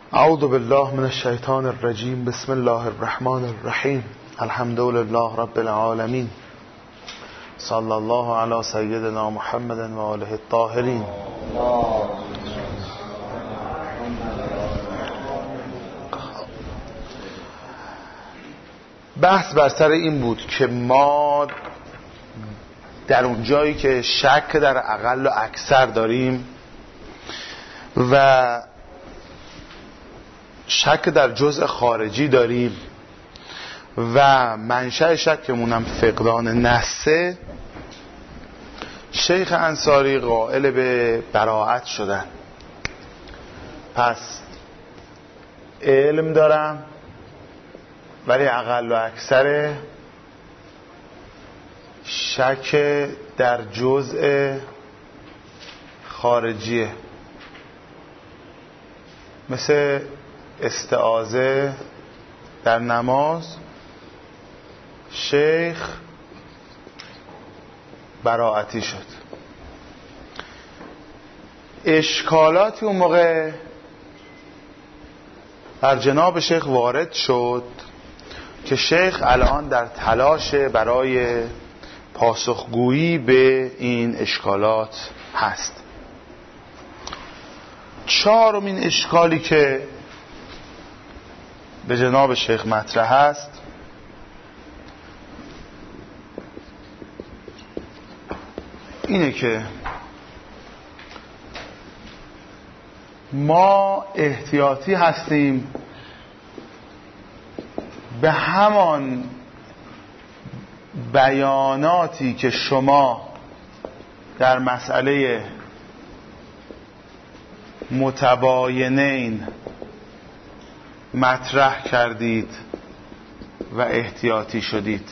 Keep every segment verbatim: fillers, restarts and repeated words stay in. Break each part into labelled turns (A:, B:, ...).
A: اعوذ بالله من الشیطان الرجیم. بسم الله الرحمن الرحیم. الحمد لله رب العالمین. صلی الله علی سیدنا محمد و آله الطاهرین. بحث بر سر این بود که ما در اون جایی که شک در اقل و اکثر داریم و شک در جزء خارجی داریم و منشأ شکمونم فقدان نسه، شیخ انصاری قائل به براءت شدن. پس علم دارم ولی اقل و اکثر شک در جزء خارجیه، مثل استعاذه در نماز. شیخ براءتی شد. اشکالاتی اون موقع بر جناب شیخ وارد شد که شیخ الان در تلاش برای پاسخگویی به این اشکالات هست. چهارمین اشکالی که به جناب شیخ مطرح است اینه که ما احتیاطی هستیم به همان بیاناتی که شما در مسئله متباینین مطرح کردید و احتیاطی شدید.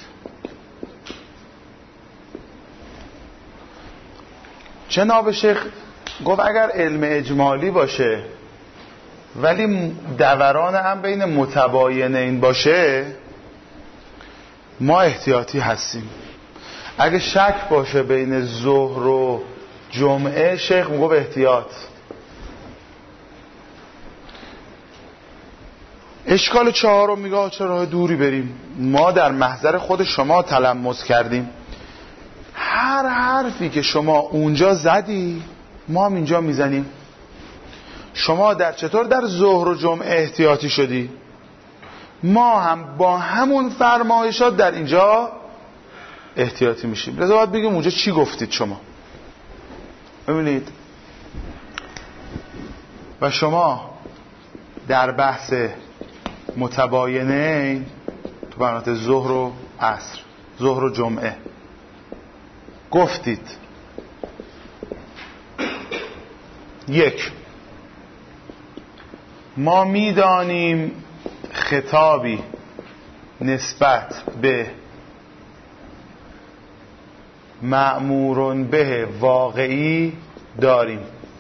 A: جناب شیخ گفت اگر علم اجمالی باشه ولی دوران هم بین متباینین باشه ما احتیاطی هستیم. اگه شک باشه بین ظهر و جمعه، شیخ میگه احتیاط. اشکال چهارم میگه چرا راه دوری بریم؟ ما در محضر خود شما تلمس کردیم، هر حرفی که شما اونجا زدی ما هم اینجا میزنیم. شما در چطور در ظهر و جمعه احتیاطی شدی، ما هم با همون فرمایشات در اینجا احتیاطی میشیم. لذا باید بگیم اونجا چی گفتید شما. ببینید، و شما در بحث متباینه تو برنامه ظهر و عصر، ظهر و جمعه گفتید یک، ما میدانیم خطابی نسبت به مأمور به واقعی داریم.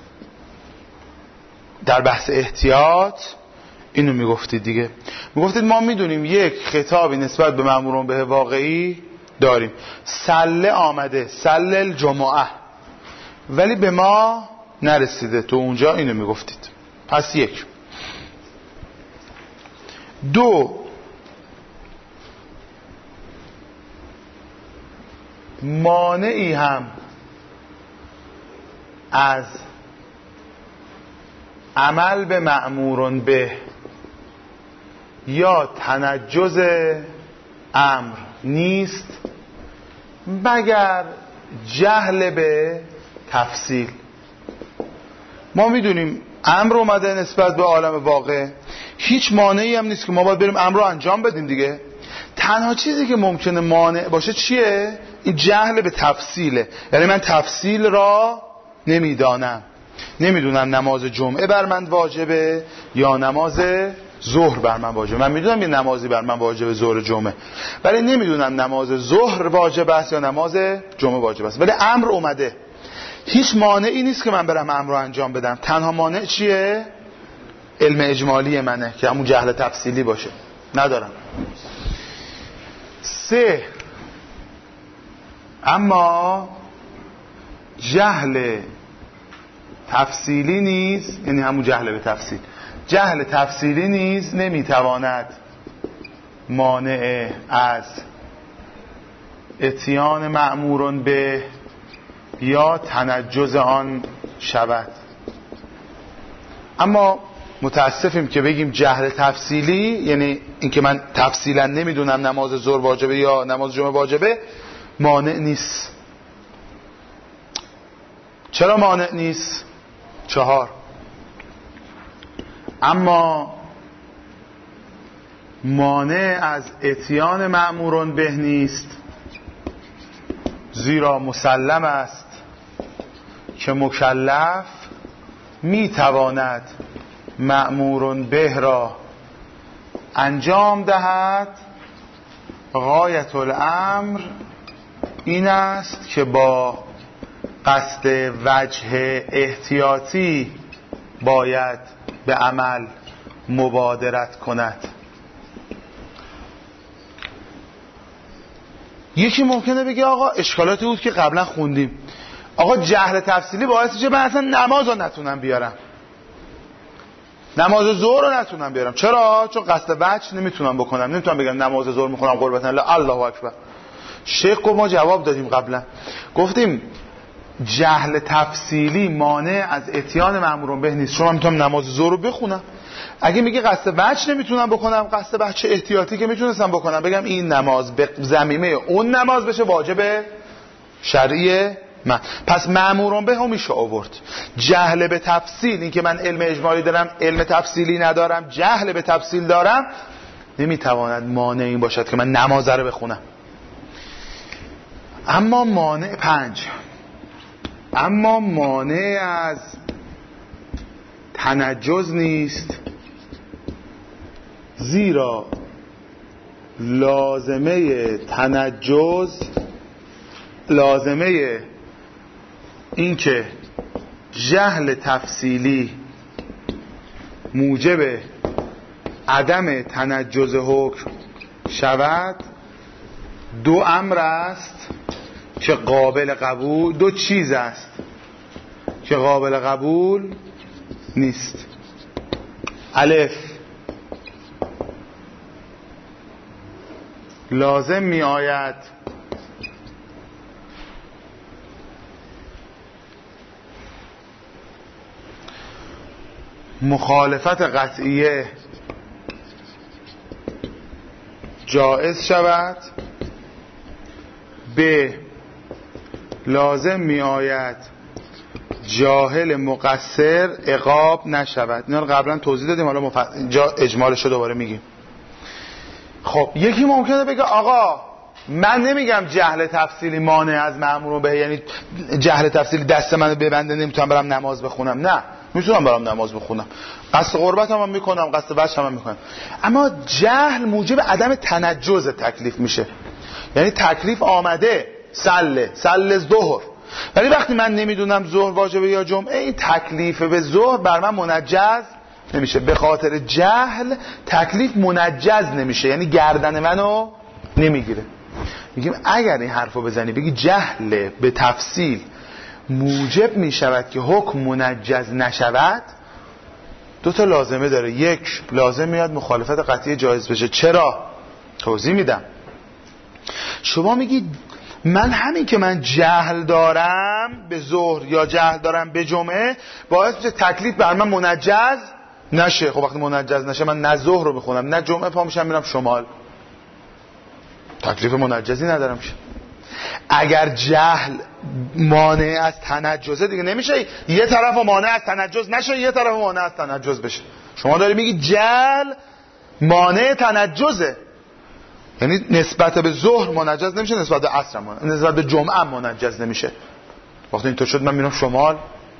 A: در بحث احتیاط اینو میگفتید دیگه، میگفتید ما میدونیم یک خطابی نسبت به مأمور به واقعی داریم. سله آمده، سله الجمعه، ولی به ما نرسیده. تو اونجا اینو میگفتید. پس یک. دو، مانعی هم از عمل به مأمور به یا تنجز امر نیست مگر جهل به تفصیل. ما میدونیم امر اومده نسبت به عالم واقع، هیچ مانعی هم نیست که ما باید بریم امر رو انجام بدیم دیگه. تنها چیزی که ممکنه مانع باشه چیه؟ این جهل به تفصیله. یعنی من تفصیل را نمیدانم، نمیدونم نماز جمعه بر من واجبه یا نماز ظهر بر من واجبه. من میدونم یه نمازی بر من واجبه ظهر جمعه، ولی نمیدونم نماز ظهر واجب است یا نماز جمعه واجب است. ولی امر اومده، هیچ مانعی نیست که من برم امر رو انجام بدم. تنها مانع چیه؟ علم اجمالی منه که همون جهل تفصیلی باشه، ندارم. سه، اما جهل تفصیلی نیست، یعنی همون جهل به تفصیل، جهل تفصیلی نیز نمیتواند مانع از اتیان مأمور به یا تنجز آن شود. اما متاسفیم که بگیم جهل تفصیلی یعنی اینکه من تفصیلا نمیدونم نماز ظهر واجبه یا نماز جمعه واجبه مانع نیست. چرا مانع نیست؟ چهار. اما مانع از اتیان مأمور به نیست، زیرا مسلم است که مکلف میتواند مأمور به را انجام دهد. غایت الامر این است که با قصد وجه احتیاطی باید به عمل مبادرت کند. یکی ممکنه بگه آقا اشکالاتی بود که قبلا خوندیم، آقا جهل تفصیلی باعث میشه من اصلا نماز رو نتونم بیارم، نماز ظهر رو نتونم بیارم. چرا؟ چون قصد وجه نمیتونم بکنم، نمیتونم بگم نماز ظهر میخونم قربت الله الله اکبر. شیخ گفت ما جواب دادیم قبلا، گفتیم جهل تفصیلی مانع از اتیان مأمور به نیست. شما میتونم نماز ظهر رو بخونم، اگه میگه قصد وجه نمیتونم بکنم، قصد وجه احتیاطی که میتونستم بکنم، بگم این نماز به ضمیمه اون نماز بشه واجب شرعی من، پس مأمور به هم میشه آورد. جهل به تفصیل، این که من علم اجمالی دارم علم تفصیلی ندارم، جهل به تفصیل دارم، نمیتواند مانع این باشد که من نماز رو بخونم. اما مانع پنج، اما مانع از تنجز نیست، زیرا لازمه تنجز، لازمه این که جهل تفصیلی موجب عدم تنجز حکم شود، دو امر است که قابل قبول، دو چیز است که قابل قبول نیست. الف، لازم می آید مخالفت قطعیه جائز شود، ب، لازم می آید جاهل مقصر عقاب نشود. اینا رو قبلا توضیح دادیم، حالا مف... جا اجمالش رو دوباره میگیم. خب یکی ممکنه بگه آقا من نمیگم جهل تفصیلی مانع از مأمور به، یعنی جهل تفصیلی دست منو ببنده نمیتونم برام نماز بخونم. نه، میتونم برام نماز بخونم، قصد قربت هم, هم میکنم، قصد وجه هم, هم میکنم. اما جهل موجب عدم تنجز تکلیف میشه، یعنی تکلیف آمده سله سله ظهر، ولی وقتی من نمیدونم ظهر واجبه یا جمعه، این تکلیف به ظهر بر من منجز نمیشه. به خاطر جهل تکلیف منجز نمیشه، یعنی گردن منو نمیگیره. میگیم اگر این حرفو بزنی بگی جهل به تفصیل موجب میشود که حکم منجز نشود، دو تا لازمه داره. یک، لازم میاد مخالفت قطعی جایز بشه. چرا؟ توضیح میدم. شما میگی من همین که من جهل دارم به ظهر یا جهل دارم به جمعه باعث میشه تکلیف بر من منجز نشه. خب وقتی منجز نشه من نه ظهر رو میخونم نه جمعه پا میشم میرم شمال، تکلیف منجزی ندارم شه. اگر جهل مانع از تنجزه دیگه نمیشه یه طرف مانع از تنجز نشه یه طرف مانع از تنجز بشه. شما داری میگی جهل مانع تنجزه، یعنی نسبت به ظهر منجز نمیشه، نسبت به عصر منجز، نسبت به جمعه منجز نمیشه. وقتی اینطور شد من میرم شمال،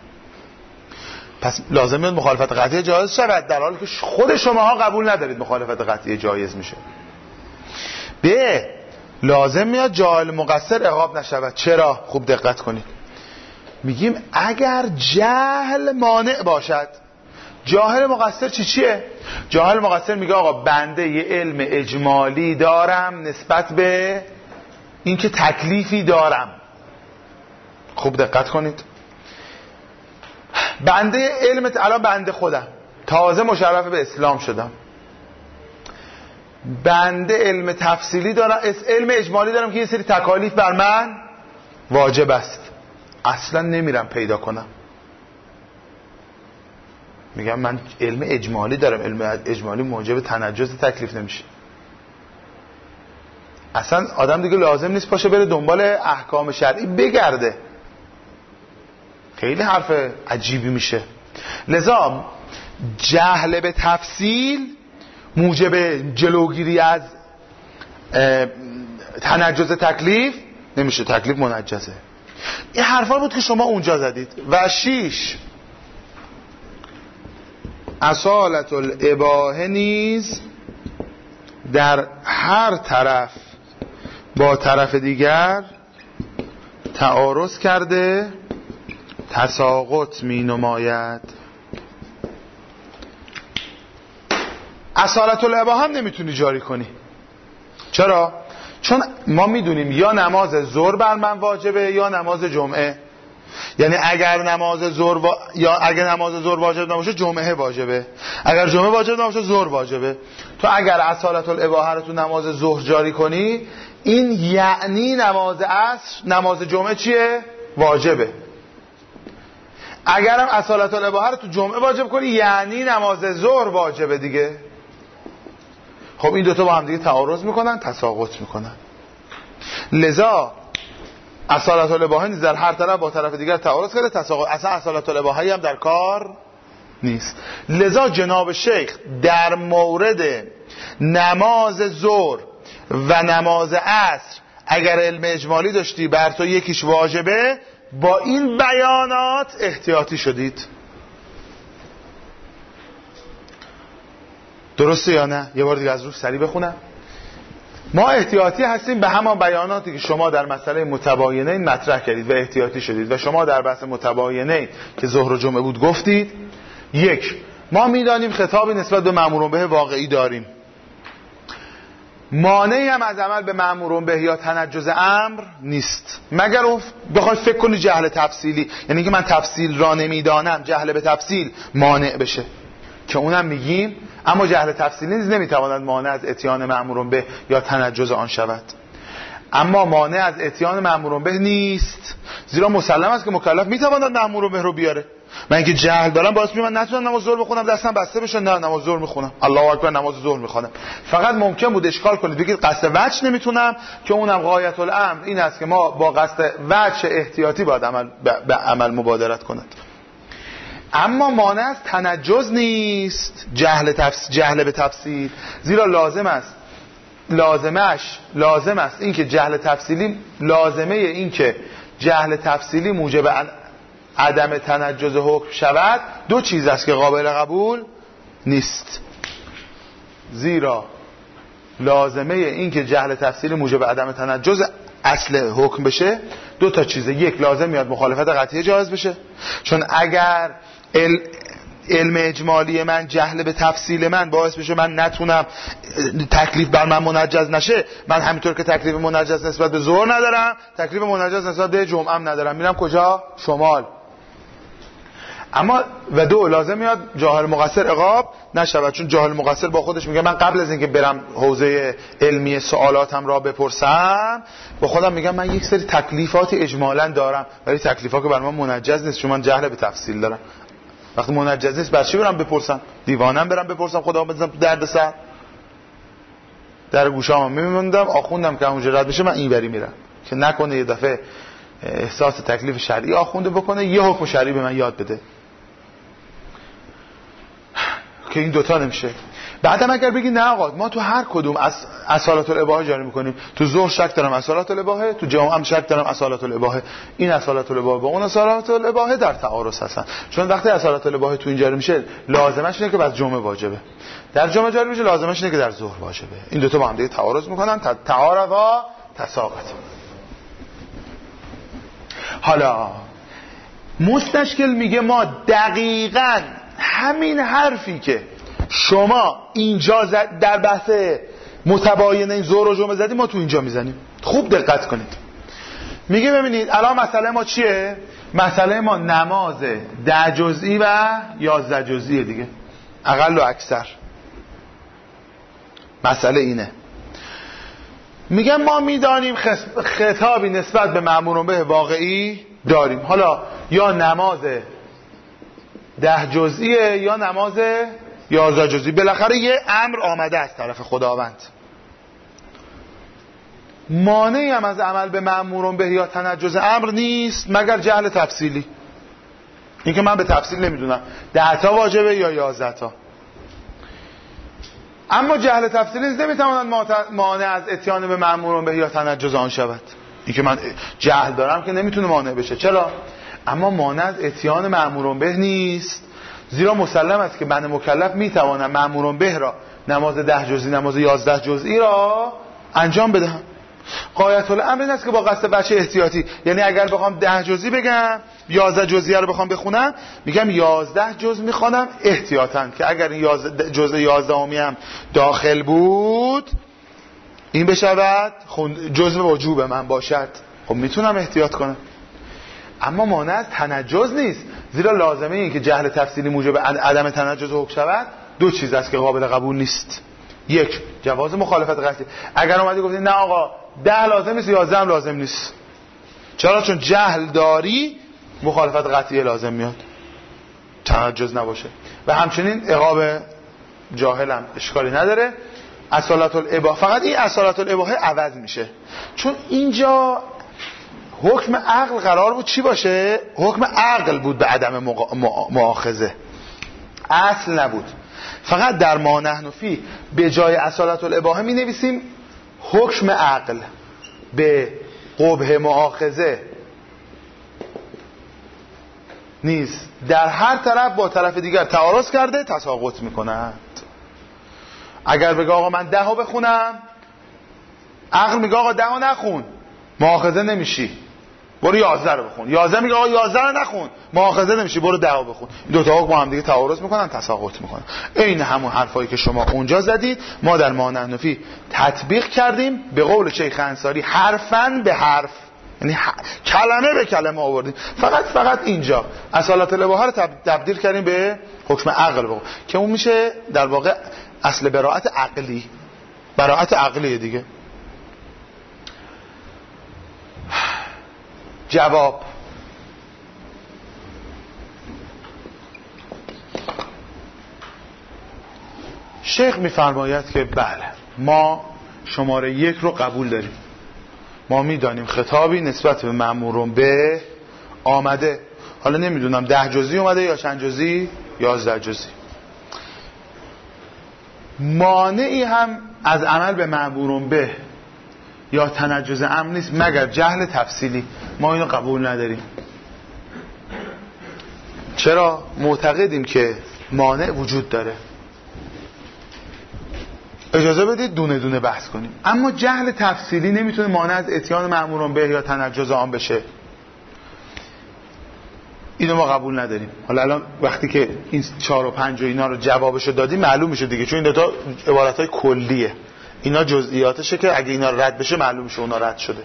A: پس لازم میاد مخالفت قطعی جایز شود، در حالی که خود شماها قبول ندارید مخالفت قطعی جایز میشه. ب، لازم میاد جاهل مقصر عقاب نشود. چرا؟ خوب دقت کنید. میگیم اگر جهل مانع باشد. جاهل مقصر چی چیه؟ جاهل مقصر میگه آقا بنده یه علم اجمالی دارم نسبت به اینکه تکلیفی دارم. خوب دقت کنید. بنده علم الان بنده خودم تازه مشرف به اسلام شدم، بنده علم تفصیلی دارم، علم اجمالی دارم که یه سری تکالیف بر من واجب است، اصلا نمیرم پیدا کنم. میگم من علم اجمالی دارم، علم اجمالی موجب تنجز تکلیف نمیشه. اصلا آدم دیگه لازم نیست پاشه بره دنبال احکام شرعی بگرده، خیلی حرف عجیبی میشه. لذا جهل به تفصیل موجب جلوگیری از تنجز تکلیف نمیشه، تکلیف منجزه. این حرفا بود که شما اونجا زدید. و شیش، اصالت الاباحه نیز در هر طرف با طرف دیگر تعارض کرده تساقط می نماید. اصالت الاباحه هم نمیتونی جاری کنی. چرا؟ چون ما میدونیم یا نماز ظهر بر من واجبه یا نماز جمعه. یعنی اگر نماز ظهر و... یا اگر نماز ظهر واجب نباشه جمعه واجبه، اگر جمعه واجب نباشه ظهر واجبه. تو اگر اصالت الاباحه رو تو نماز ظهر جاری کنی، این یعنی نماز عصر نماز جمعه چیه؟ واجبه. اگرم اصالت الاباحه رو تو جمعه واجب کنی، یعنی نماز ظهر واجبه دیگه. خب این دوتا با هم دیگه تعارض میکنن، تساقط میکنن. لذا اصالت الاباحه نیز در هر طرف با طرف دیگر تعارض کرده تساقط، اصلا اصالت الاباحه هم در کار نیست. لذا جناب شیخ در مورد نماز ظهر و نماز عصر اگر علم اجمالی داشتی بر تو یکیش واجبه، با این بیانات احتیاطی شدید. درسته یا نه؟ یه بار دیگه از روش سریع بخونم. ما احتیاطی هستیم به همان بیاناتی که شما در مسئله متباینین مطرح کردید و احتیاطی شدید و شما در بحث متباینین که ظهر و جمعه بود گفتید. یک، ما میدانیم خطابی نسبت به مأمور به واقعی داریم، مانعی هم از عمل به مأمور به یا تنجز امر نیست، مگر اون بخوای فکر کنی جهل تفصیلی، یعنی که من تفصیل را نمیدانم جهل به تفصیل مانع بشه، که اونم میگیم. اما جهل تفصیلی نیز نمیتواند مانع از اتیان مأمور به یا تنجز آن شود. اما مانع از اتیان مأمور به نیست، زیرا مسلم است که مکلف میتواند مأمور به رو بیاره. من اینکه جهل دارم باعث میشه من نتونم نماز ظهر بخونم، دستم بسته بشه، نه نماز ظهر میخونم، الله اکبر نماز ظهر میخونم. فقط ممکن بود اشکال کنید بگید قصد وجه نمیتونم، که اونم غایت الامر این است که ما با قصد وجه احتیاطی باید عمل به عمل مبادرت کند. اما مانع از تنجز نیست جهل تفس... جهل به تفصیل، زیرا لازم است لازمش لازم است اینکه جهل تفصیلی لازمه این که جهل تفصیلی موجب عدم تنجز حکم شود دو چیز است که قابل قبول نیست. زیرا لازمه این که جهل تفصیلی موجب عدم تنجز اصل حکم بشه دو تا چیزه. یک، لازم میاد مخالفت قطعی جایز بشه، چون اگر ال... علم اجمالی من جهل به تفصیل من باعث بشه من نتونم تکلیف بر من منجز نشه، من همینطور که تکلیف منجز نسبت به ظهر ندارم تکلیف منجز نسبت به جمعه هم ندارم، میرم کجا؟ شمال. اما و دو، لازم میاد جاهل مقصر عقاب نشود، چون جاهل مقصر با خودش میگه من قبل از اینکه برم حوزه علمی سوالاتم را بپرسم با خودم میگم من یک سری تکلیفات اجمالا دارم، ولی تکلیفات که بر من منجز نیست چون من جهل به تفصیل دارم. وقتی منجز نیست برای چی برم بپرسم؟ دیوانم برم بپرسم خدا بزنم تو درد سر؟ در گوشام میموندم آخوندم که اونجا رد بشه من اینوری میرم، که نکنه یه دفعه احساس تکلیف شرعی آخونده بکنه یه حکم شرعی به من یاد بده، که این دوتا نمیشه. بعدم اگر بگی نه آقا ما تو هر کدوم از اصالت الاباحه جاری میکنیم، تو ظهر شک دارم اصالت الاباحه، تو جمعه هم شک دارم اصالت الاباحه، این اصالت الاباحه با اون اصالت الاباحه در تعارض هستن، چون وقتی اصالت الاباحه تو این جاری میشه لازمش اینه که بعد جمعه واجبه، در جمعه جاری میشه لازمش اینه که در ظهر واجبه. این دوتا با هم دیگه تعارض میکنن، تعارضا تساقط. حالا مستشکل میگه ما دقیقاً همین حرفی که شما اینجا در بحث متباینین ظهر و جمعه زدیم ما تو اینجا میزنیم. خوب دقت کنید. میگه ببینید الان مسئله ما چیه؟ مسئله ما نماز ده جزئی و یازده جزئی دیگه. اقل و اکثر. مسئله اینه، میگم ما میدانیم خطابی نسبت به مأمور به واقعی داریم. حالا یا نماز ده جزئیه یا نماز یازده جزئی، بالاخره یه امر آمده از طرف خداوند. مانعی هم از عمل به مأمور به یا تنجز امر نیست مگر جهل تفصیلی. این که من به تفصیل نمیدونم ده تا واجبه یا یازده تا. اما جهل تفصیلی نمیتواند مانع از اتیان به مأمور به یا تنجز آن شود. این که من جهل دارم که نمیتونه مانع بشه. چرا؟ اما مانع از اتیان مأمور به نیست، زیرا مسلم است که من مکلف میتوانم مأمور به را نماز ده جزئی نماز یازده جزئی را انجام بدهم. غایت الامر این است که با قصد بچه احتیاطی، یعنی اگر بخوام ده جزئی بگم یازده جزئی رو بخوام بخونم، میگم یازده جزء میخوانم احتیاطاً که اگر این جزء یازدهمی هم داخل بود این بشود جزء وجوب من باشد، خب میتونم احتیاط کنم. اما مانع از تنجز نیست، زیرا لازمه این که جهل تفصیلی موجب عدم تنجز حکم شود دو چیز است که قابل قبول نیست. یک، جواز مخالفت قطعی. اگر اومدی گفتی نه آقا ده لازم نیست یازده هم لازم نیست، چرا؟ چون جهل داری مخالفت قطعی لازم میاد، تنجز نباشه. و همچنین عقاب جاهلم اشکالی نداره. اصالت الاباحه، فقط این اصالت الاباحه عوض میشه، چون اینجا حکم عقل قرار بود چی باشه؟ حکم عقل بود به عدم مؤاخذه، اصل نبود. فقط در ما نحن فی به جای اصالت الاباحه می نویسیم حکم عقل به قبح مؤاخذه نیست، در هر طرف با طرف دیگر تعارض کرده تساقط می کند. اگر بگه آقا من ده ها بخونم، عقل میگه آقا ده ها نخون مؤاخذه نمیشی برو یازده رو بخون، یازده میگه آقا یازده رو نخون مؤاخذه نمیشی برو ده رو بخون. این دو تا حکم با هم دیگه تعارض میکنن تساقط میکنن. این همون حرفایی که شما اونجا زدید ما در ما نحن فی تطبیق کردیم، به قول شیخ انصاری حرفاً به حرف، یعنی ح... کلمه به کلمه آوردیم. فقط فقط اینجا اصالت الاباحه رو تبدیل کردیم به حکم عقل بگو. که اون میشه در واقع اصل براءت عقلی، براءت عقلیه دیگه. جواب: شیخ میفرماید که بله ما شماره یک رو قبول داریم، ما میدانیم خطابی نسبت به مأمور به آمده، حالا نمیدونم ده جزئی اومده یا چند جزئی، یازده جزئی. مانعی هم از عمل به مأمور به یا تنجز امر نیست مگر جهل تفصیلی. ما اینو قبول نداریم. چرا؟ معتقدیم که مانع وجود داره. اجازه بدید دونه دونه بحث کنیم. اما جهل تفصیلی نمیتونه مانع از اتیان مأمور به یا تنجز آن بشه. اینو ما قبول نداریم. حالا الان وقتی که این چهار و پنج و اینا رو جوابشو دادیم معلوم میشه دیگه، چون این دو تا عبارتای کلیه، اینا جزئیاتشه که اگه اینا رد بشه معلوم میشه اونا رد شده.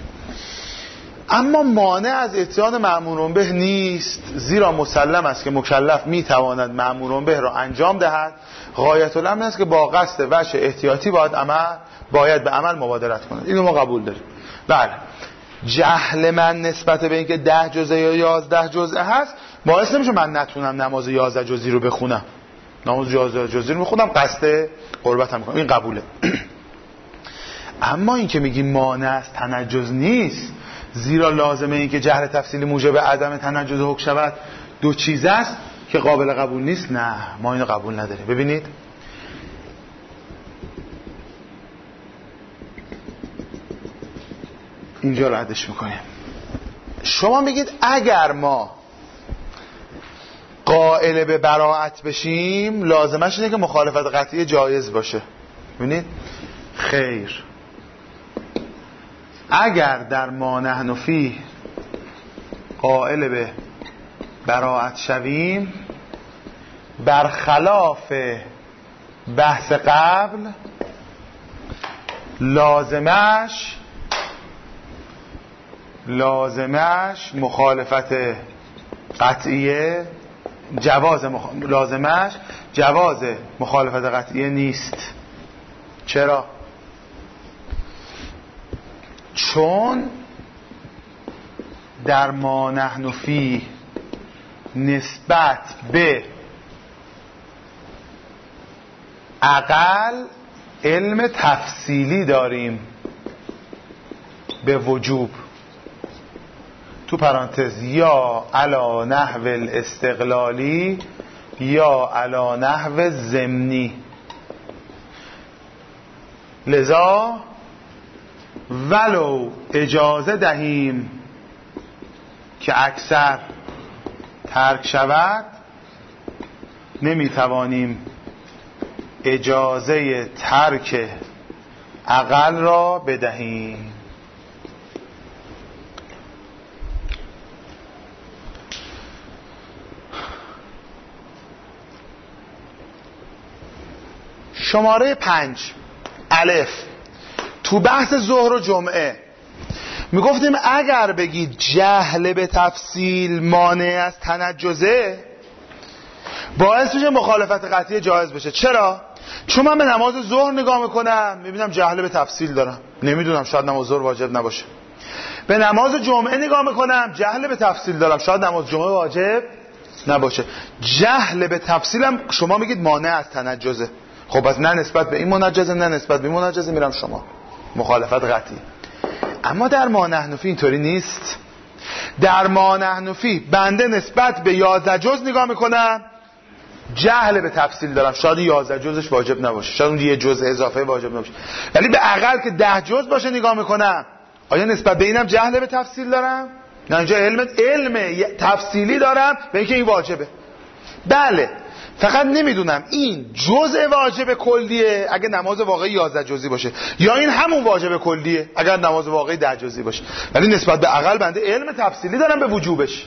A: اما مانع از اتیان مأمور به نیست، زیرا مسلم است که مکلف میتواند مأمور به را انجام دهد. غایت الامر است که با قصد وجه احتیاطی باید عمل باید به عمل مبادرت کند. اینو ما قبول داریم. بله، جهل من نسبت به اینکه ده جزء یا یازده جزء هست باعث نمیشه من نتونم نماز یازده جزئی رو بخونم. نماز یازده جزئی رو میخونم قصد قربت هم کنم، این قبوله. اما این که میگیم مانع از تنجز نیست، زیرا لازمه این که جهل تفصیلی موجب عدم تنجز حکم شود دو چیز است که قابل قبول نیست، نه ما اینو قبول نداریم. ببینید اینجا رو ردش میکنیم. شما میگید اگر ما قائل به براءت بشیم لازمش اینه که مخالفت قطعی جایز باشه. ببینید خیر، اگر در ما نحن فی قائل به براءت شویم، برخلاف بحث قبل لازمش لازمش مخالفت قطعیه، جواز مخ... لازمش جواز مخالفت قطعیه نیست. چرا؟ چون در ما نحن فیه نسبت به اقل علم تفصیلی داریم به وجوب، تو پرانتز یا علی نحو الاستقلالی یا علی نحو ضمنی. لذا ولو اجازه دهیم که اکثر ترک شود، نمیتوانیم اجازه ترک اقل را بدهیم. شماره پنج الف، تو بحث ظهر و جمعه میگفتیم اگر بگید جهل به تفصیل مانع از تنجزه، باعث میشه مخالفت قطعی جایز بشه. چرا؟ چون من به نماز ظهر نگاه میکنم میبینم جهل به تفصیل دارم، نمیدونم شاید نماز ظهر واجب نباشه. به نماز جمعه نگاه میکنم جهل به تفصیل دارم، شاید نماز جمعه واجب نباشه. جهل به تفصیلم شما میگید مانع از تنجزه. خب پس نه نسبت به این منجزه نه نسبت به این منجزه میرم شما مخالفت قطعی. اما در ما نحن فیه اینطوری نیست. در ما نحن فیه بنده نسبت به یازده جز نگاه میکنم جهل به تفصیل دارم، شاید یازده جزش واجب نباشه، شاید اون یه جز اضافه واجب نباشه، ولی به اقل که ده جز باشه نگاه میکنم آیا نسبت به اینم جهل به تفصیل دارم؟ نه، اینجا علم علم تفصیلی دارم به اینکه این واجبه. بله، فقط نمیدونم این جزء واجب کلیه اگه نماز واقعی یازده جزئی باشه، یا این همون واجب کلیه اگر نماز واقعی ده جزئی باشه، ولی نسبت به اقل بنده علم تفصیلی دارم به وجوبش.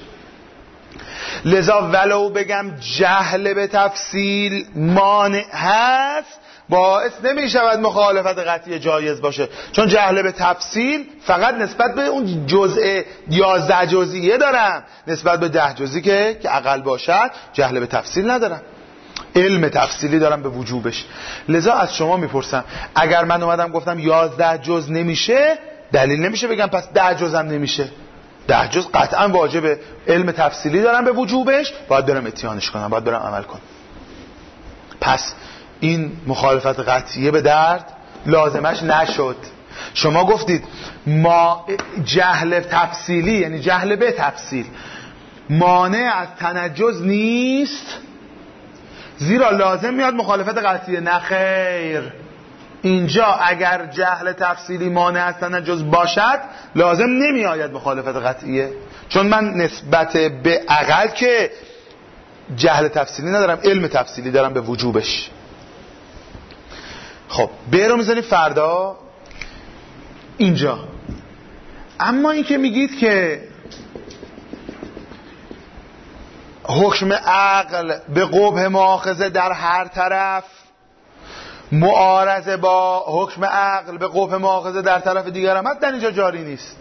A: لذا ولو بگم جهل به تفصیل مانع هست، باعث نمی شود مخالفت قطعی جایز باشه، چون جهل به تفصیل فقط نسبت به اون جزء یازده جزئیه دارم، نسبت به ده جزئی که که اقل باشد جهل به تفصیل ندارم، علم تفصیلی دارم به وجوبش. لذا از شما میپرسم اگر من اومدم گفتم یازده جز نمیشه، دلیل نمیشه بگم پس ده جز هم نمیشه. ده جز قطعا واجبه، علم تفصیلی دارم به وجوبش، باید برم اتیانش کنم، باید برم عمل کنم. پس این مخالفت قطعیه به درد لازمش نشد. شما گفتید ما جهل تفصیلی یعنی جهل به تفصیل مانع از تنجز نیست، زیرا لازم میاد مخالفت قطعیه. نه خیر، اینجا اگر جهل تفصیلی مانع از تنجز باشد لازم نمی آید مخالفت قطعیه، چون من نسبت به اقل که جهل تفصیلی ندارم، علم تفصیلی دارم به وجوبش. خب به رو میزنیم فردا اینجا. اما این که میگید که حکم عقل به قبح مؤاخذه در هر طرف معارضه با حکم عقل به قبح مؤاخذه در طرف دیگر هم در اینجا جاری نیست.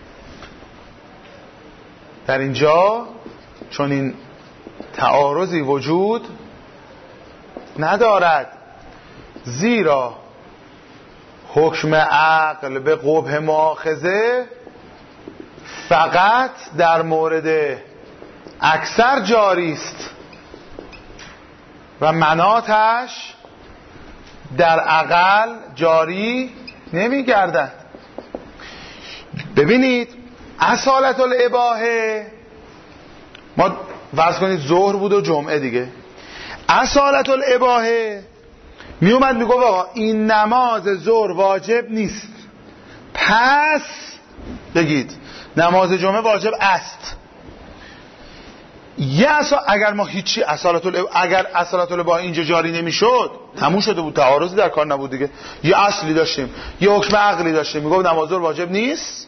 A: در اینجا چون این تعارضی وجود ندارد، زیرا حکم عقل به قبح مؤاخذه فقط در مورد اکثر جاری است و مناتش در اقل جاری نمی گردد. ببینید اصالت الاباحه، ما فرض کنید ظهر بود و جمعه دیگه، اصالت الاباحه می اومد می گفت آقا این نماز ظهر واجب نیست، پس بگید نماز جمعه واجب است. یه اصلا اگر ما هیچی اصالت ال... اگر اصالت الاباحه اینجا جاری نمیشد تموم شده بود، تعارضی در کار نبود دیگه. یه اصلی داشتیم، یه حکم عقلی داشتیم، میگفت نماز ظهر واجب نیست،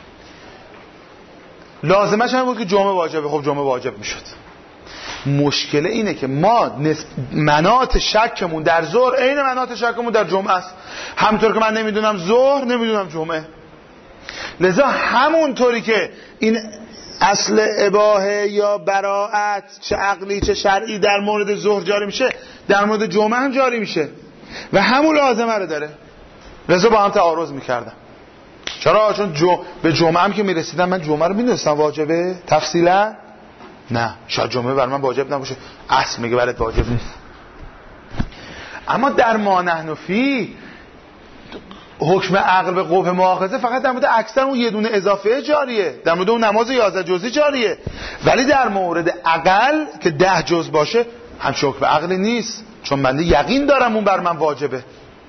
A: لازمش هم بود که جمعه واجبه، خب جمعه واجب میشد. مشکل اینه که ما نسب... منات شکمون در ظهر عین منات شکمون در جمعه است. همونطور که من نمیدونم ظهر نمیدونم جمعه، لذا همونطوری که این اصل اباحه یا براءت چه عقلی چه شرعی در مورد ظهر جاری میشه، در مورد جمعه هم جاری میشه و همون لازمه رو داره. لذا با هم تعارض میکردم. چرا؟ چون جو... به جمعه هم که میرسیدم من جمعه رو میدونستم واجبه تفصیلا؟ نه، شاید جمعه بر من واجب نباشه، اصل میگه برات واجب نیست. اما در ما نحن فی حکم عقل به قبح مؤاخذه فقط در مورد اکثر اون یه دونه اضافه جاریه، در مورد اون نماز یازده جزئی جاریه، ولی در مورد عقل که ده جز باشه همچه حکم عقل نیست، چون بنده یقین دارم اون بر من واجبه.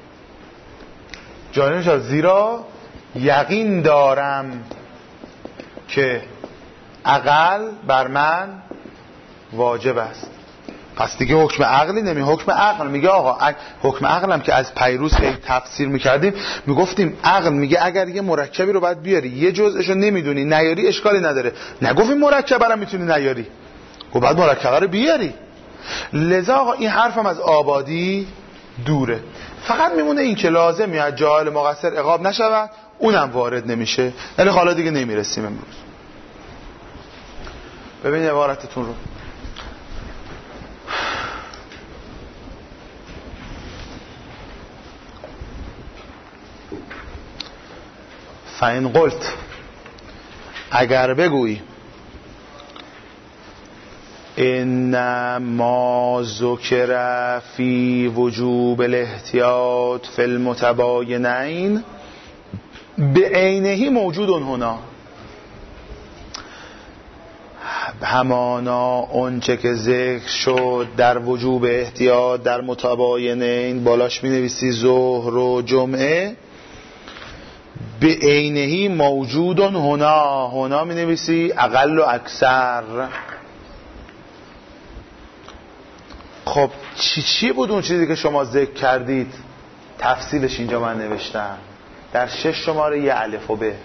A: جاری نمیشه، زیرا یقین دارم که عقل بر من واجب است. پس دیگه حکم عقلی نمی حکم عقل میگه آقا حکم عقل هم که از پیروز خیلی تفسیر میکردیم میگفتیم عقل میگه اگر یه مرکبی رو باید بیاری یه جزءشو نمیدونی نیاری اشکالی نداره، نگفتیم مرکب هم میتونی نیاری، گفت بعد مرکب رو بیاری. لذا آقا این حرفم از آبادی دوره، فقط میمونه این که لازم یا جاهل مقصر عقاب نشود، اونم وارد نمیشه. ولی حالا دیگه نمیرسیم امروز. ببین عبارتتون رو. فاین قلت، اگر بگویی ان ما ذکر فی وجوب الاحتیاط فی المتباینین بعینه موجود هنا، همانا اونچه که ذکر شد در وجوب احتیاط در متباینین، بالاش می نویسی ظهر و جمعه، به عینهی موجود هنا، هنا می نویسی اقل و اکثر. خب چی چی بود اون چیزی که شما ذکر کردید؟ تفصیلش اینجا من نوشتم در شش شماره یه الف و ب.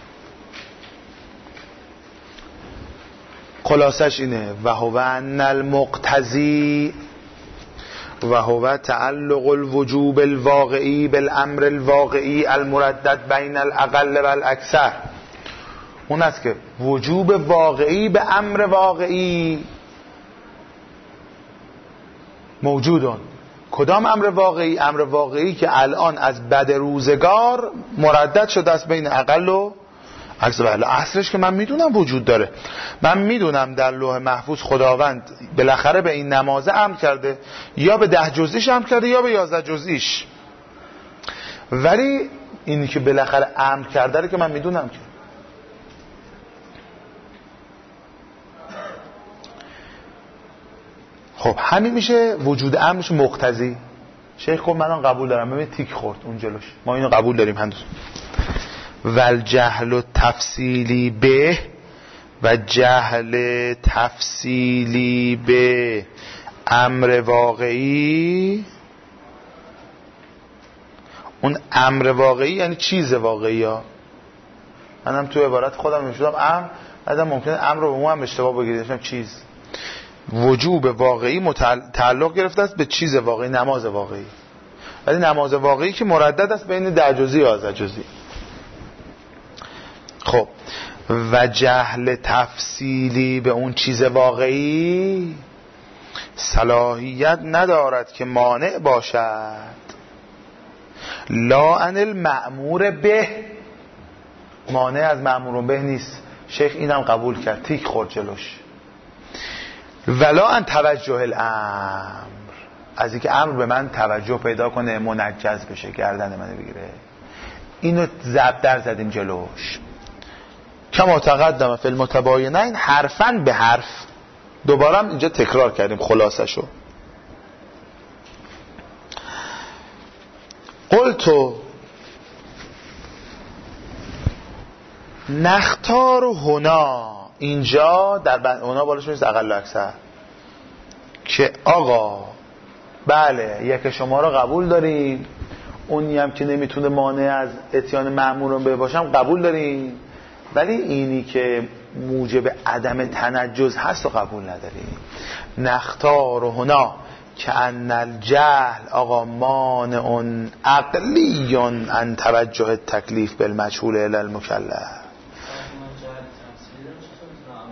A: خلاصش اینه و هو ان المقتضی و هو تعلق الوجوب الواقعی بالامر الواقعی المردد بین الاقل و الاکثر. اون است که وجوب واقعی به امر واقعی موجودون. کدام امر واقعی؟ امر واقعی که الان از بد روزگار مردد شده است بین اقل و اکثر. اصلش که من میدونم وجود داره، من میدونم در لوح محفوظ خداوند بالاخره به این نمازه امر کرده، یا به ده جزئیش امر کرده یا به یازده جزئیش، ولی اینی که بالاخره امر کرده رو که من میدونم که. خب همین میشه وجود امرش مقتضی. شیخ گفت من آن قبول دارم، ببین تیک خورد اون جلوش، ما اینو قبول داریم هنوز. ول جهل تفصیلی به و جهل تفصیلی به امر واقعی، اون امر واقعی یعنی چیز واقعی ها. منم تو عبارت خودم نمیشدم امر، بعدم ممکنه امر رو به مو هم اشتباه بگیریم چیز. وجوب واقعی تعلق گرفته است به چیز واقعی، نماز واقعی، ولی نماز واقعی که مردد است بین ده جزئی و یازده جزئی. خب و جهل تفصیلی به اون چیز واقعی صلاحیت ندارد که مانع باشد لا عن المأمور به، مانع از مأمور به نیست. شیخ اینم قبول کرد، تیک خورد جلوش. ولا عن توجه الامر، از اینکه امر به من توجه پیدا کنه، منجز بشه، گردن منو بگیره، اینو ضرب در زدیم جلوش. کما تقدم فی المتباینین حرفاً به حرف، دوباره هم اینجا تکرار کردیم خلاصشو. قلتو نختار هنا، اینجا در بند هنا بالاش میشه اقل و اکثر، که آقا بله یک شما رو قبول داریم، اونی هم که نمیتونه مانع از اتیان مأمورون به باشم قبول داریم، ولی اینی که موجب عدم تنجز هست و قبول نداریم. نختار هنا که ان الجهل آقا مانع عقلی عن توجه تکلیف بالمجهول الی المکلف.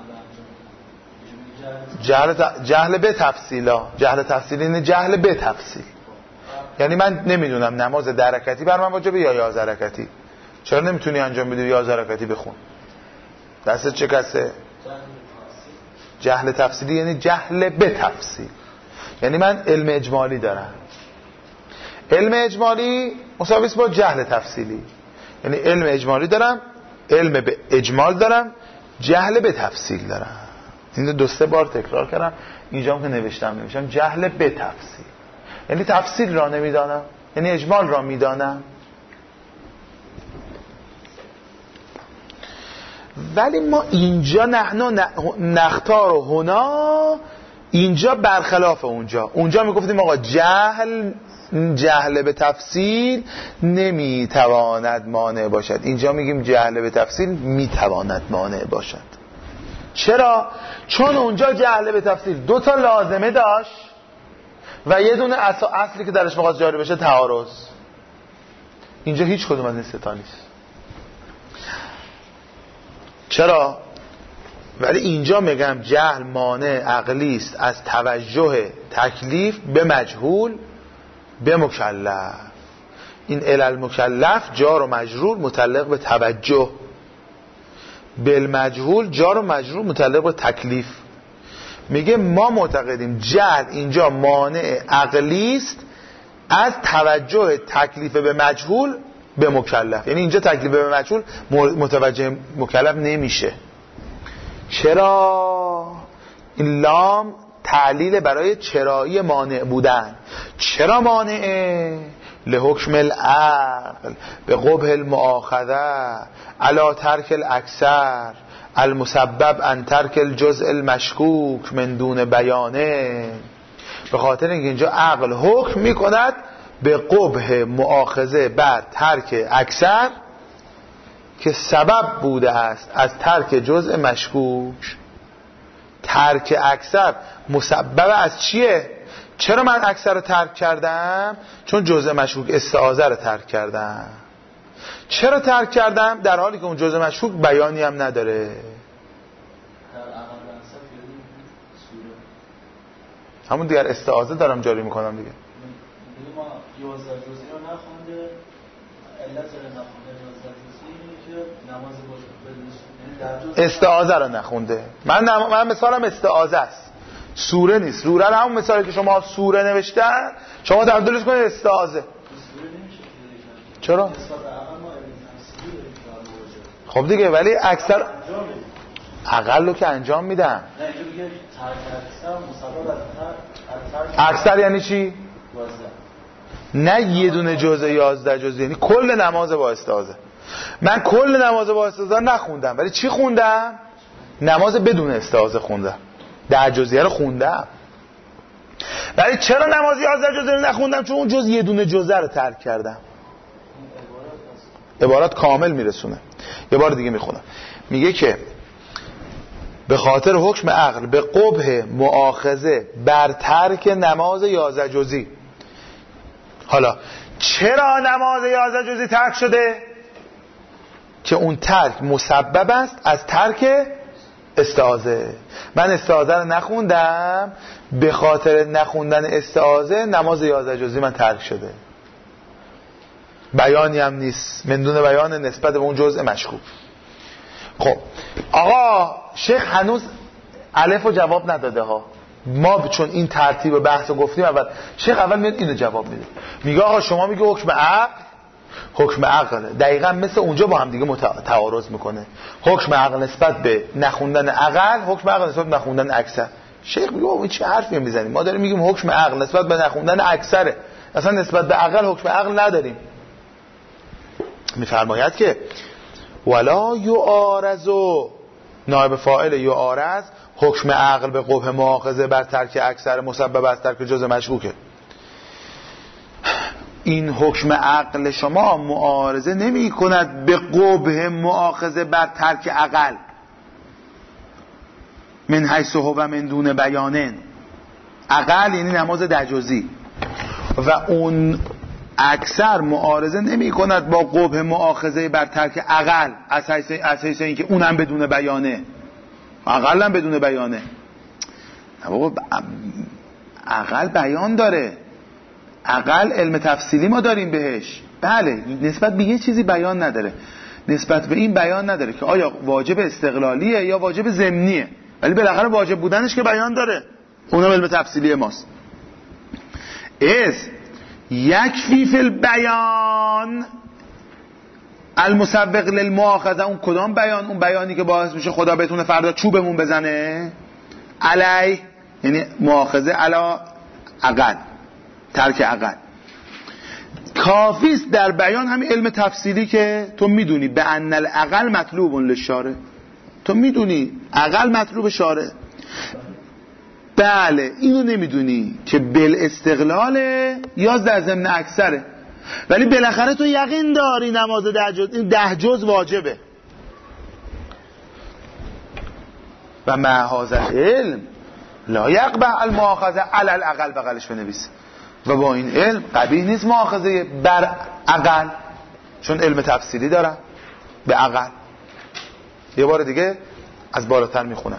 A: جهل ت... جهل به تفصیلا. جهل تفصیلی اینه جهل به تفصیل. یعنی من نمیدونم نماز ده رکعتی بر من واجبه یا یازده رکعتی. چرا نمیتونی انجام بدی یازده رکعتی بخون؟ دستت چه کسه؟ جهل تفصیلی یعنی جهل به تفصیل. یعنی من علم اجمالی دارم. علم اجمالی مساوی است با جهل تفصیلی. یعنی علم اجمالی دارم، علم به اجمال دارم، جهل به تفصیل دارم. این دو سه بار تکرار کردم. اینجا هم که نوشتم نوشتم جهل به تفصیل. یعنی تفصیل را نمیدانم، یعنی اجمال را میدانم. ولی ما اینجا نحن نختار و هنا، اینجا برخلاف اونجا. اونجا میگفتیم آقا جهل جهل به تفصیل نمیتواند مانع باشد. اینجا میگیم جهل به تفصیل میتواند مانع باشد. چرا؟ چون اونجا جهل به تفصیل دو تا لازمه داشت و یه دونه اصلی که درش میخواست جاری بشه تعارض. اینجا هیچ کدوم از این سه تا نیست. چرا؟ ولی اینجا میگم جهل مانع عقلی است از توجه تکلیف به مجهول به مکلف. این علل مکلف جار و مجرور متعلق به توجه، بالمجهول جار و مجرور متعلق به تکلیف. میگه ما معتقدیم جهل اینجا مانع عقلی است از توجه تکلیف به مجهول به مکلف. یعنی اینجا تکلیف به مجهول متوجه مکلف نمیشه. چرا؟ این لام تعلیل برای چرایی مانع بودن. چرا مانعه؟ لحکم العقل به قبح المؤاخذه علی ترک الاکثر المسبب ان ترک الجزء المشکوک من دون بیانه. به خاطر اینکه اینجا عقل حکم میکند به قبح مؤاخذه بر ترک اکثر که سبب بوده است از ترک جزء مشکوک. ترک اکثر مسبب از چیه؟ چرا من اکثر رو ترک کردم؟ چون جزء مشکوک استعاذه رو ترک کردم. چرا ترک کردم؟ در حالی که اون جزء مشکوک بیانی هم نداره. همون دیگر استعاذه دارم جاری میکنم دیگه.
B: ما یازده جزئی رو نخونده، علت رو نخونده یازده جزئی که نماز باشه
A: استعاذه رو نخونده. من نم... من مثالم استعاذه است، سوره نیست. سوره رو همون مثالی که شما سوره نوشتن شما تبدیلش کنید استعاذه. چرا؟ خب دیگه ولی اکثر اقل رو که انجام میدم. اکثر یعنی چی؟ نه یه دونه جزء یازده جزء، یعنی کل نماز با استعاذه. من کل نماز با استعاذه نخوندم، ولی چی خوندم؟ نماز بدون استعاذه خوندم، ده جزئیه رو خوندم. ولی چرا نماز یازده جزء رو نخوندم؟ چون اون جزء یه دونه جزء رو ترک کردم. عبارت کامل میرسونه. یه بار دیگه میخونم. میگه که به خاطر حکم عقل به قبح مؤاخذه بر ترک نماز یازده جزئی. حالا چرا نماز یازده جزئی ترک شده؟ که اون ترک مسبب است از ترک استعاذه. من استعاذه رو نخوندم، به خاطر نخوندن استعاذه نماز یازده جزئی من ترک شده. بیانی هم نیست، من دون بیان نسبت به اون جزء مشکوک. خب آقا شیخ هنوز الف رو جواب نداده ها. ما چون این ترتیب بحث رو گفتیم اول، شیخ اول میاد اینو جواب میده. میگه آقا شما میگه حکم عقل حکم عقل دقیقا مثل اونجا با هم دیگه تعارض میکنه. حکم عقل نسبت به نخوندن عقل، حکم عقل نسبت به نخوندن اکثر. شیخ میگه این چه حرفی میزنیم؟ ما داریم میگیم حکم عقل نسبت به نخوندن اکثره، اصلا نسبت به عقل حکم عقل نداریم. میفرماید که ولا یعارض، نائب فاعل یعارض، حکم عقل به قبح مؤاخذه بر ترک اکثر مسبب از ترک جزء مشکوکه. این حکم عقل شما معارضه نمی کند به قبح مؤاخذه بر ترک عقل من حیث هو و من دون بیانن. عقل یعنی نماز ده جزئی و اون اکثر معارضه نمی کند با قبح مؤاخذه بر ترک عقل از حیث از حیث اینکه اونم بدون بیانه، عقل هم بدون بیانه. بابا عقل بیان داره، عقل علم تفصیلی ما داریم بهش، بله نسبت به یه چیزی بیان نداره، نسبت به این بیان نداره که آیا واجب استقلالیه یا واجب ضمنیه، ولی بالاخره واجب بودنش که بیان داره، اونم علم تفصیلی ماست. از یکفی فی البیان المسبق للمؤاخذه، اون کدام بیان؟ اون بیانی که باعث میشه خدا بتونه فردا چوبمون بزنه، علی یعنی مؤاخذه علی عقل، ترک عقل. کافیست در بیان همین علم تفصیلی که تو میدونی به ان العقل مطلوب للشارع، تو میدونی عقل مطلوب شارع، بله اینو نمیدونی که بالاستقلاله یا در ضمن اکثره، ولی بالاخره تو یقین داری نماز ده جز این ده جز واجبه. و مع هذا العلم لا یقبح المؤاخذه علی العقل، بغلش بنویس، و با این علم قبیح نیست مؤاخذه بر عقل، چون علم تفصیلی دارن به عقل. یه بار دیگه از بالاتر میخونم.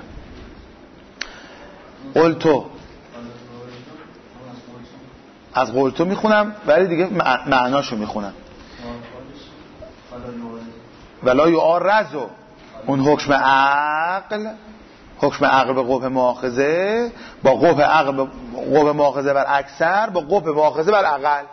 A: قلتو، از قلتو میخونم ولی دیگه معناشو میخونم. ولا یعارض، اون حکم عقل، حکم عقل به قبح مؤاخذه با قبح عقل به قبح مؤاخذه بر اکثر با قبح مؤاخذه بر عقل.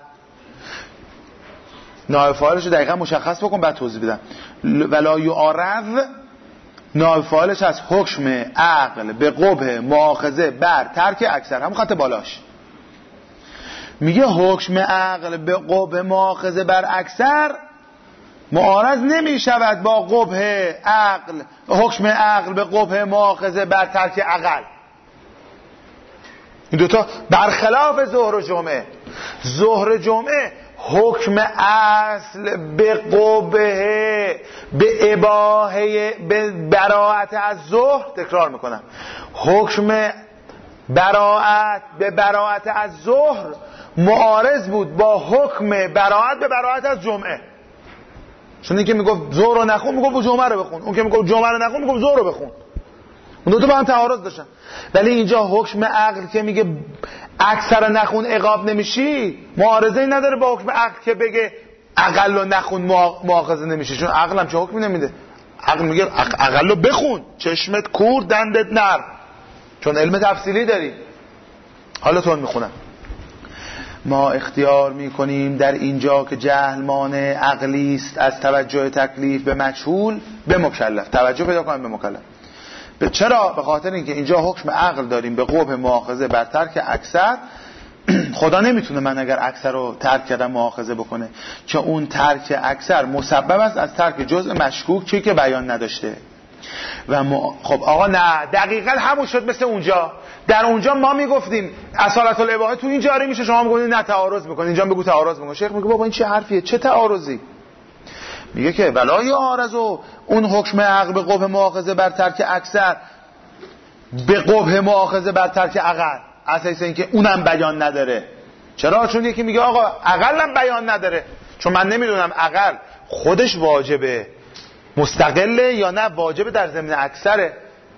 A: نائب فاعلش رو دقیقا مشخص بکن بعد توضیح بدم. ولا یعارض نائب فاعلش از حکم عقل به قبح مؤاخذه بر ترک اکثر، همون خط بالاش میگه حکم عقل به قبح مؤاخذه بر اکثر معارض نمی شود با قبح عقل، حکم عقل به قبح مؤاخذه بر ترک عقل. این دوتا برخلاف ظهر و جمعه. ظهر جمعه حکم اصل به قبح به اباحه به براءت از ظهر، تکرار میکنم، حکم براءت به براءت از ظهر معارض بود با حکم براءت به براءت از جمعه. چون این که میگفت ظهر رو نخون میگفت جمعه رو بخون، اون که میگفت جمعه رو نخون میگفت ظهر رو بخون، اون دو تا با هم تعارض داشتن. ولی اینجا حکم عقل که میگه اکثر نخون عقاب نمیشی، معارضه نداره با حکم عقل که بگه اقل رو نخون مؤاخذه نمیشی، چون عقل هم چه حکمی نمیده. عقل میگه اقل رو بخون، چشمت کور دندت نر، چون علم تفصیلی داری. حالا تو میخونم. ما اختیار میکنیم در اینجا که جهل مانع عقلی است از توجه تکلیف به مجهول به مکلف، توجه پیدا کنیم به مکلف. به چرا؟ به خاطر اینکه اینجا حکم عقل داریم به قبح مؤاخذه بر ترک اکثر. خدا نمیتونه من اگر اکثر رو ترک کردم مؤاخذه بکنه، که اون ترک اکثر مسبب است از ترک جزء مشکوک چی که بیان نداشته. و م... خب آقا نه، دقیقاً همون شد مثل اونجا. در اونجا ما میگفتیم اصالت الاباحه تو این جاری میشه، شما میگفتید نه تعارض میکنه، اینجا بگو تعارض میکنه. شیخ میگه بابا این چه حرفیه، چه تعارضی؟ میگه که ولا یعارض، اون حکم عقل به قبح مؤاخذه بر ترک اکثر به قبح مؤاخذه بر ترک عقل، اساس این که اونم بیان نداره. چرا؟ چون یکی میگه آقا عقلم بیان نداره، چون من نمیدونم عقل خودش واجبه مستقله یا نه واجبه در ضمن اکثره.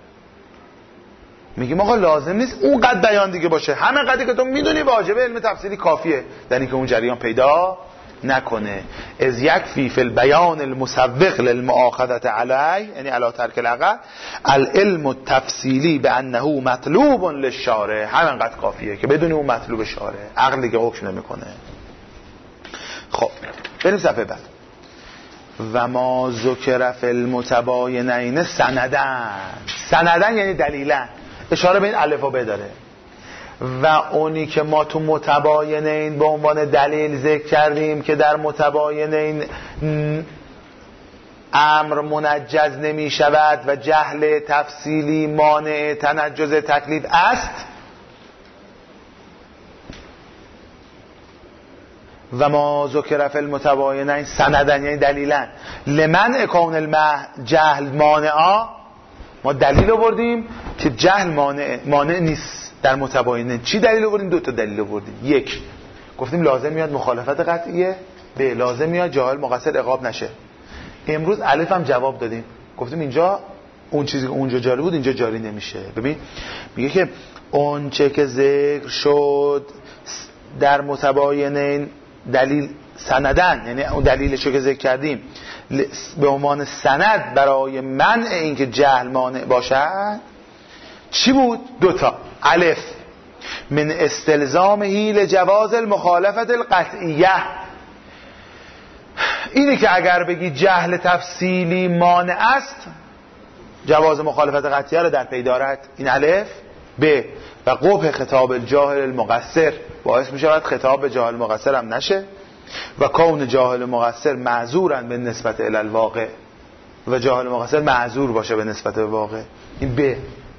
A: میگیم آقا لازم نیست اون قد بیان دیگه باشه، همه قدی که تو میدونی واجبه علم تفصیلی کافیه، در اینکه اون جریان پیدا نکنه. از یکفی فی البیان المسبق للمؤاخذه علی، یعنی علی ترک العقل، العلم التفصیلی بانه مطلوب للشارع، همینقدر کافیه که بدونی اون مطلوب شارع، عقل دیگه حکم نمیکنه. خب بریم صفحه بعد. و ما ذکر فی المتباینین سندن، سندن یعنی دلیلا، اشاره به این الف و ب داره. و اونی که ما تو متباینین به عنوان دلیل ذکر کردیم که در متباینین امر منجز نمی شود و جهل تفصیلی مانع تنجز تکلیف است، و ما ذکر فی المتباینین سندن یعنی دلیلا لمن کون المه جهل مانعا، ما دلیل آوردیم که جهل مانع مانع نیست در متباینین. چی دلیل آوردیم؟ دو تا دلیل آوردیم. یک گفتیم لازم میاد مخالفت قطعیه، به لازم میاد جاهل مقصر عقاب نشه. امروز الف هم جواب دادیم، گفتیم اینجا اون چیزی که اونجا جاری بود اینجا جاری نمیشه. ببین میگه که اون چه که ذکر شد در متباینین دلیل سندن، یعنی اون دلیلشو که ذکر کردیم به عنوان سند برای منع اینکه جهل مانع باشد چی بود؟ دوتا. الف من استلزامه لجواز المخالفت القطعیه، اینی که اگر بگی جهل تفصیلی مانع است جواز مخالفت قطعیه رو در پی دارد، این الف. ب و قبح خطاب الجاهل المقصر، باعث می شود خطاب به جاهل مقصر هم نشه و کون جاهل مقصر معذورن به نسبت الی الواقع و جاهل مقصر معذور باشه به نسبت به واقع، این ب.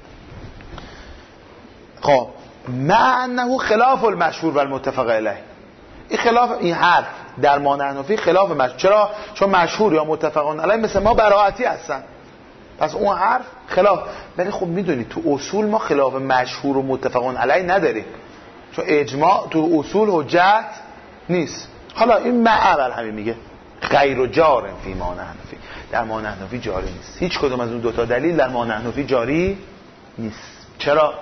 A: خب مع انه خلاف المشهور و المتفق علیه، این خلاف این حرف در ما نحنفی خلاف مشهور. چرا؟ چون مشهور یا متفقون علیه مثل ما براعتی هستن، پس اون حرف خلاف. ولی خب میدونی تو اصول ما خلاف مشهور و متفقون علیه نداریم، چون اجماع تو اصول حجت نیست. حالا این معبر همین میگه غیر و جار فی ما نحنفی، در ما نحنفی جاری نیست. هیچ کدوم از اون دوتا دلیل در ما نحنفی جاری نیست. چرا؟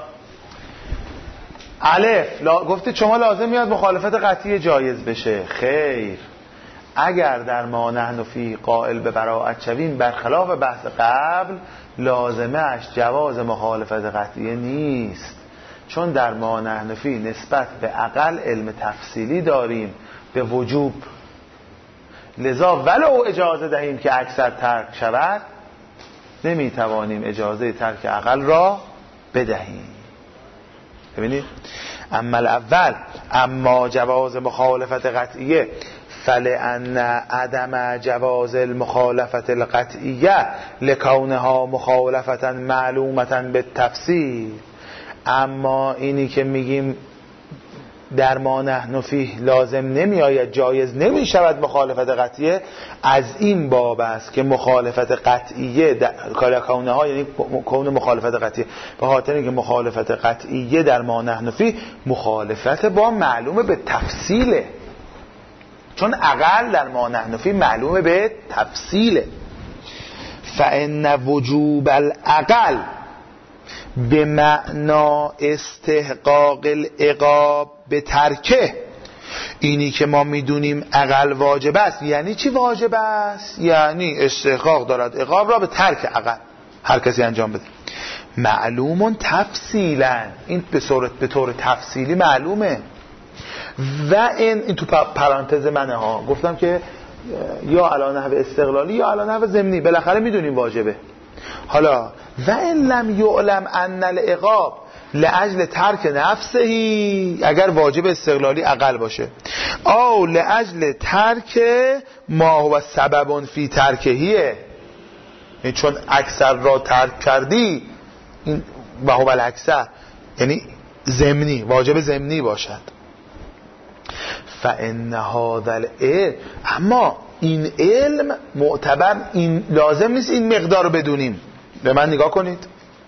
A: الف لا... گفته شما لازم میاد مخالفت قطعی جایز بشه. خیر، اگر در ما نحنفی قائل به براءت شویم برخلاف بحث قبل لازمه اش جواز مخالفت قطعی نیست، چون در ما نحنفی نسبت به عقل علم تفصیلی داریم به وجوب، لذا ولو اجازه دهیم که اکثر ترک شود نمیتوانیم اجازه ترک عقل را بدهیم. ببینید، اما الاول اما جواز مخالفت قطعیه فلأن عدم جواز المخالفت القطعیه لکونها مخالفتا معلومتا به تفصیل، اما اینی که میگیم در ما نحنفی لازم نمی آید جایز نمی شود مخالفت قطعیه، از این باب است که مخالفت قطعیه کونه ها یعنی کون مخالفت قطعیه به خاطر اینکه مخالفت قطعیه در ما نحنفی مخالفت با معلومه به تفصیله، چون عقل در ما نحنفی معلومه به تفصیله. فإن وجوب العقل به معنا استحقاق العقاب به ترکه، اینی که ما میدونیم عقل واجب است. یعنی چی واجب است؟ یعنی استحقاق دارد عقاب را به ترک عقل هر کسی انجام بده. معلومون تفصیلا، این به صورت به طور تفصیلی معلومه. و این این تو پرانتز منه ها گفتم که یا علی نحو استقلالی یا علی نحو ضمنی، بالاخره میدونیم واجبه. حالا و ان لم یعلم ان العقاب لاجل ترک نفسه، اگر واجب استقلالی عقل باشه، او لاجل ترک ما هو سبب فی ترکهیه، یعنی چون اکثر را ترک کردی، این و هو الاکثر یعنی ضمنی، واجب ضمنی باشد. فان هذا العلم، اما این علم معتبر، این لازم نیست این مقدار رو بدونیم. به من نگاه کنید،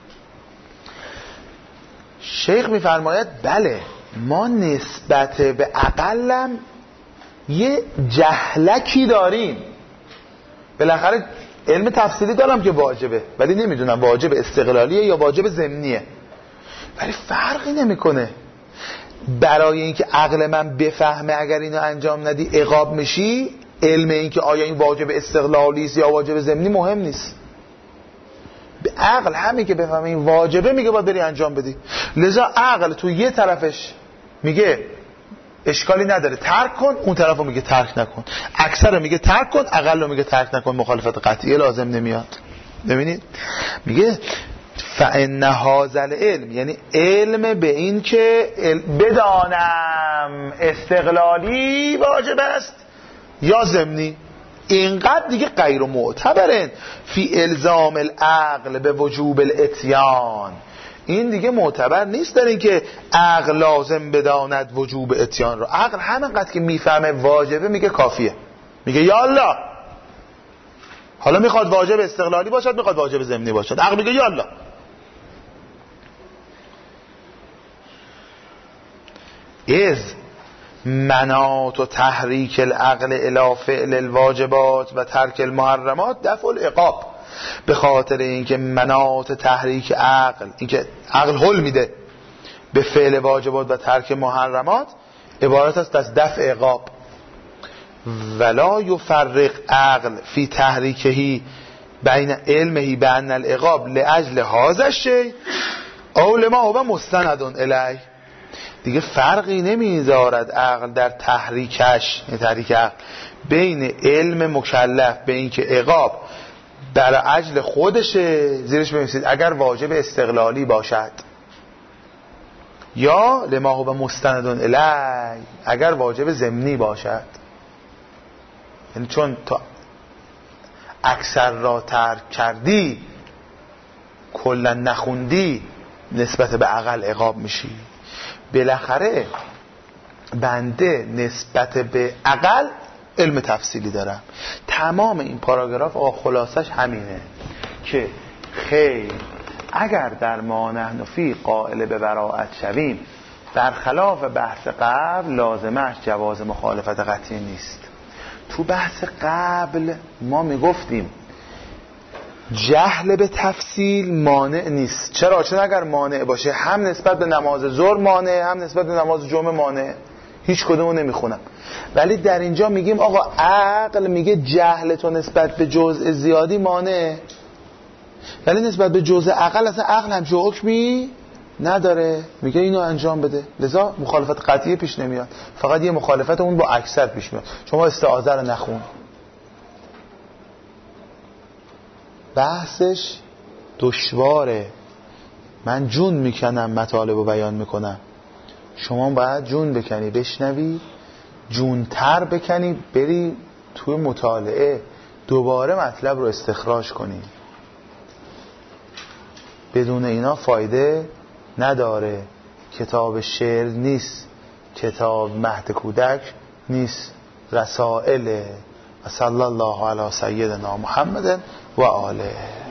A: شیخ میفرماید بله ما نسبت به عقلم یه جهلکی داریم، بالاخره علم تفصیلی دارم که واجبه ولی نمیدونم واجب استقلالیه یا واجب ضمنیه، ولی فرقی نمیکنه. برای اینکه عقل من بفهمه اگر اینو انجام ندی عقاب میشی، علم این که آیا این واجب استقلالی است یا واجب ضمنی مهم نیست. به عقل همین که بفهمه این واجبه میگه باید بری انجام بدی. لذا عقل تو یه طرفش میگه اشکالی نداره ترک کن، اون طرفو میگه ترک نکن. اکثر میگه ترک کن، اقل میگه ترک نکن، مخالفت قطعی لازم نمیاد. ببینید میگه فإن هذا العلم، یعنی علم به این که بدانم استقلالی واجب است یا ضمنی، اینقدر دیگه غیر معتبرن فی الزام العقل به وجوب الاتیان، این دیگه معتبر نیست در این که عقل لازم بداند وجوب اتیان رو. عقل همینقدر که میفهمه واجبه میگه کافیه، میگه یالا. حالا میخواد واجب استقلالی باشد، میخواد واجب ضمنی باشد، عقل میگه یالا. از مناط و تحریک العقل الی فعل الواجبات و ترک المحرمات دفع العقاب، به خاطر اینکه مناط تحریک عقل، اینکه عقل حل میده به فعل واجبات و ترک محرمات، عبارت است از دفع عقاب. ولا یفرق عقل فی تحریکهی بین علمهی بان العقاب لاجل هذا الشیء او لما هو مستند الیه. دیگه فرقی نمیذارد عقل در تحریکش، یعنی تحریک عقل، بین علم مکلف به این که عقاب در اجل خودشه، زیرش بنویسید اگر واجب استقلالی باشد، یا لما هو مستند الیه اگر واجب ضمنی باشد. یعنی چون تا اکثر را ترک کردی، کلا نخوندی، نسبت به عقل عقاب میشی. بالاخره بنده نسبت به عقل علم تفصیلی دارم. تمام این پاراگراف آقا خلاصش همینه که خیر اگر در ما نحن فی قائل به براءت شویم، برخلاف بحث قبل لازمش جواز مخالفت قطعی نیست. تو بحث قبل ما میگفتیم جهل به تفصیل مانع نیست. چرا؟ چون اگر مانع باشه هم نسبت به نماز ظهر مانع، هم نسبت به نماز جمعه مانع، هیچ کدومو نمیخونم. ولی در اینجا میگیم آقا عقل میگه جهل تو نسبت به جزء زیادی مانع، ولی نسبت به جزء عقل اصلا عقل همچه حکمی نداره، میگه اینو انجام بده. لذا مخالفت قطعی پیش نمیاد، فقط یه مخالفت اون با اکثر پیش میاد. شما استعاذه رو نخون. بحثش دشواره، من جون میکنم مطالب رو بیان میکنم، شما باید جون بکنی بشنوی، جونتر بکنی بری توی مطالعه دوباره مطلب رو استخراج کنی. بدون اینا فایده نداره. کتاب شعر نیست، کتاب مهد کودک نیست، رسائل. و صلی الله علی سیدنا محمد و آله.